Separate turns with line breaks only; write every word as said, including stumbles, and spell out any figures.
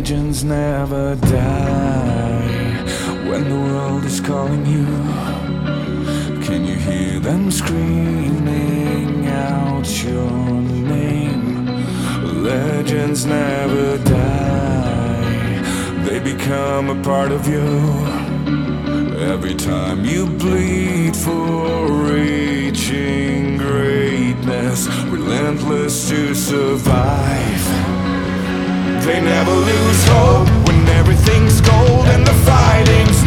Legends never die. When the world is calling you, can you hear them screaming out your name? Legends never die. They become a part of you. Every time you bleed for reaching greatness, relentless to survive. They never lose hope when everything's cold and the fighting's